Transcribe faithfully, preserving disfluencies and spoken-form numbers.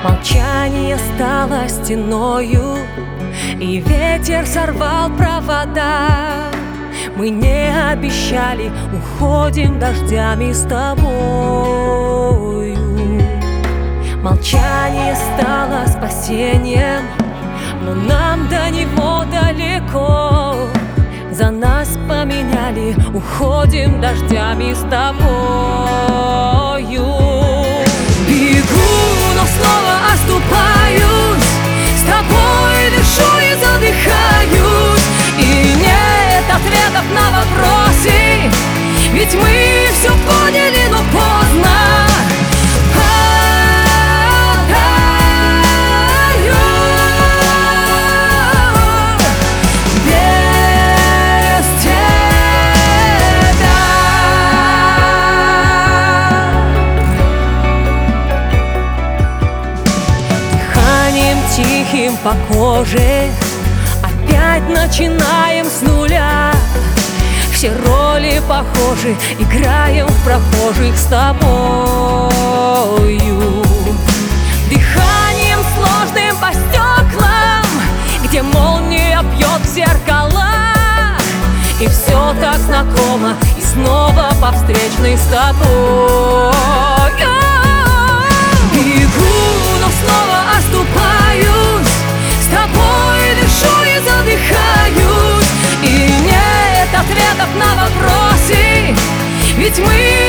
Молчание стало стеною, и ветер сорвал провода. Мы не обещали, уходим дождями с тобою. Молчание стало спасением, но нам до него далеко. За нас поменяли, уходим дождями с тобою. Бегу, но снова оступаюсь, с тобой дышу и задыхаюсь. И нет ответов на вопросы, ведь мы все поняли, но поздно. Тихим по коже опять начинаем с нуля. Все роли похожи, играем в прохожих с тобою. Дыханием сложным по стеклам, где молния бьет в зеркала. И все так знакомо, и снова по встречной с тобой. Бегу, но снова оступаюсь, с тобой дышу и задыхаюсь. И нет ответов на вопросы, ведь мы